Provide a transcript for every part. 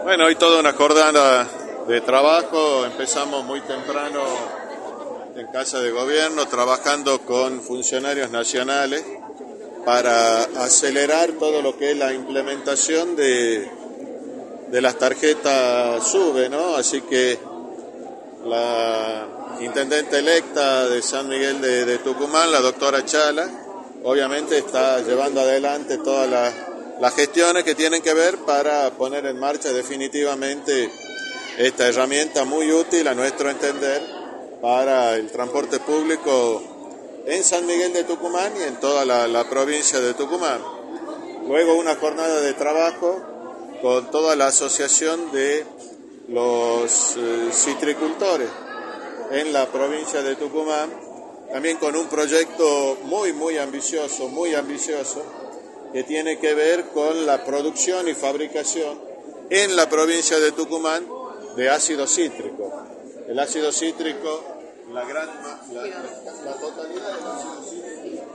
Bueno, hoy toda una jornada de trabajo. Empezamos muy temprano en Casa de Gobierno, trabajando con funcionarios nacionales para acelerar todo lo que es la implementación de las tarjetas SUBE, ¿no? Así que la intendente electa de San Miguel de Tucumán, la doctora Chala, obviamente está llevando adelante todas las gestiones que tienen que ver para poner en marcha definitivamente esta herramienta muy útil a nuestro entender para el transporte público en San Miguel de Tucumán y en toda la provincia de Tucumán. Luego una jornada de trabajo con toda la asociación de los citricultores en la provincia de Tucumán, también con un proyecto muy ambicioso, que tiene que ver con la producción y fabricación en la provincia de Tucumán de ácido cítrico. El ácido cítrico, la totalidad del ácido cítrico,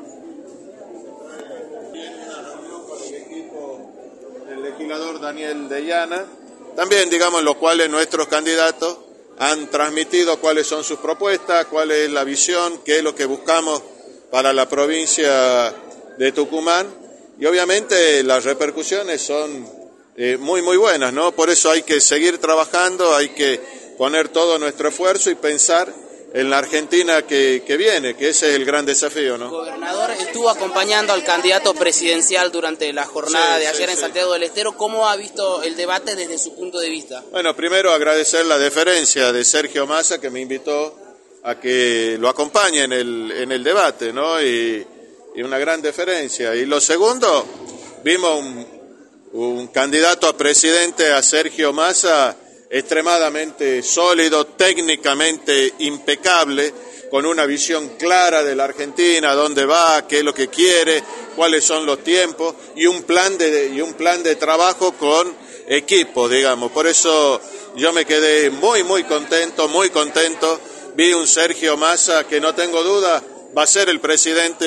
tiene una reunión con el equipo del legislador Daniel de Llana, también digamos los cuales nuestros candidatos han transmitido cuáles son sus propuestas, cuál es la visión, qué es lo que buscamos para la provincia de Tucumán, y obviamente las repercusiones son muy buenas, ¿no? Por eso hay que seguir trabajando, hay que poner todo nuestro esfuerzo y pensar en la Argentina que viene, que ese es el gran desafío, ¿no? Gobernador, estuvo acompañando al candidato presidencial durante la jornada de ayer en Santiago del Estero. ¿Cómo ha visto el debate desde su punto de vista? Bueno, primero agradecer la deferencia de Sergio Massa, que me invitó a que lo acompañe en el debate, ¿no? Y una gran deferencia. Y lo segundo, vimos un candidato a presidente, a Sergio Massa, extremadamente sólido, técnicamente impecable, con una visión clara de la Argentina, dónde va, qué es lo que quiere, cuáles son los tiempos y un plan de trabajo con equipo, digamos. Por eso yo me quedé muy contento. Vi un Sergio Massa que no tengo duda va a ser el presidente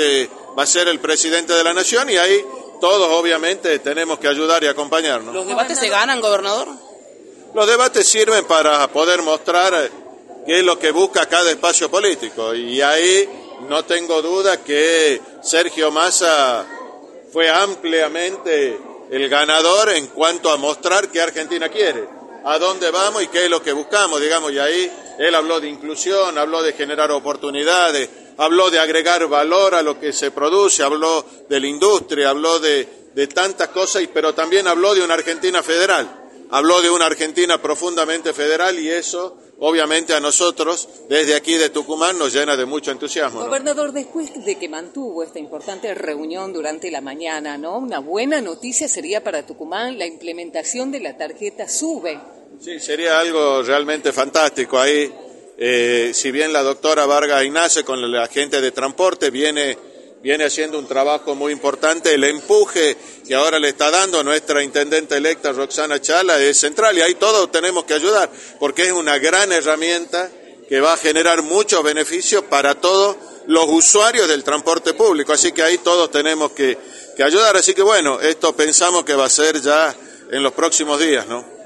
de la nación, y ahí todos obviamente tenemos que ayudar y acompañarnos. ¿Los debates se ganan, gobernador? Los debates sirven para poder mostrar qué es lo que busca cada espacio político, y ahí no tengo duda que Sergio Massa fue ampliamente el ganador en cuanto a mostrar qué Argentina quiere, a dónde vamos y qué es lo que buscamos, digamos, y ahí él habló de inclusión, habló de generar oportunidades, habló de agregar valor a lo que se produce, habló de la industria, habló de tantas cosas, pero también habló de una Argentina federal. Habló de una Argentina profundamente federal, y eso, obviamente, a nosotros, desde aquí de Tucumán, nos llena de mucho entusiasmo, ¿no? Gobernador, después de que mantuvo esta importante reunión durante la mañana, ¿no? Una buena noticia sería para Tucumán la implementación de la tarjeta SUBE. Sí, sería algo realmente fantástico. Ahí, si bien la doctora Vargas Ignace, con la gente de transporte, viene haciendo un trabajo muy importante, el empuje que ahora le está dando nuestra intendente electa Roxana Chala es central, y ahí todos tenemos que ayudar, porque es una gran herramienta que va a generar muchos beneficios para todos los usuarios del transporte público, así que ahí todos tenemos que ayudar. Así que bueno, esto pensamos que va a ser ya en los próximos días, ¿no?